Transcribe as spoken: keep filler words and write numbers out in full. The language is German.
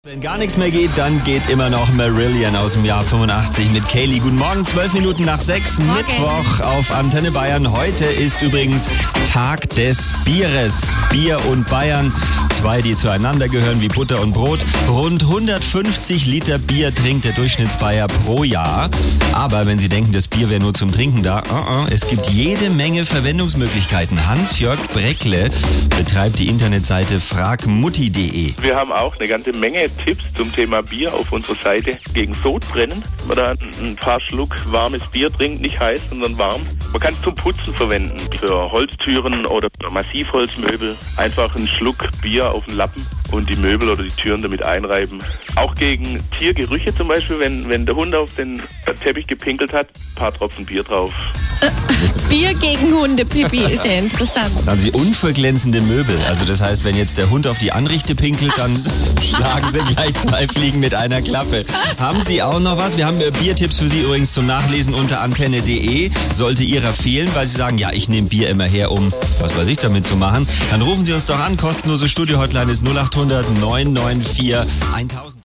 Wenn gar nichts mehr geht, dann geht immer noch Marillion aus dem Jahr fünfundachtzig mit Kaylee. Guten Morgen, zwölf Minuten nach sechs, Morgen. Mittwoch auf Antenne Bayern. Heute ist übrigens Tag des Bieres. Bier und Bayern, zwei, die zueinander gehören wie Butter und Brot. Rund hundertfünfzig Liter Bier trinkt der Durchschnittsbayer pro Jahr. Aber wenn Sie denken, das Bier wäre nur zum Trinken da, uh-uh, es gibt jede Menge Verwendungsmöglichkeiten. Hans-Jörg Breckle betreibt die Internetseite frag mutti punkt de. Wir haben auch eine ganze Menge Tipps zum Thema Bier auf unserer Seite gegen Sodbrennen. Wenn man da ein paar Schluck warmes Bier trinkt, nicht heiß, sondern warm. Man kann es zum Putzen verwenden, für Holztüren oder für Massivholzmöbel. Einfach einen Schluck Bier auf den Lappen und die Möbel oder die Türen damit einreiben. Auch gegen Tiergerüche zum Beispiel, wenn, wenn der Hund auf den Teppich gepinkelt hat, ein paar Tropfen Bier drauf. Bier gegen Hundepipi ist ja interessant. Dann haben Sie unverglänzende Möbel. Also das heißt, wenn jetzt der Hund auf die Anrichte pinkelt, dann schlagen Sie gleich zwei Fliegen mit einer Klappe. Haben Sie auch noch was? Wir haben Biertipps für Sie übrigens zum Nachlesen unter antenne punkt de. Sollte Ihrer fehlen, weil Sie sagen, ja, ich nehme Bier immer her, um was weiß ich damit zu machen, dann rufen Sie uns doch an. Kostenlose Studio-Hotline ist null acht hundert neun neun vier tausend.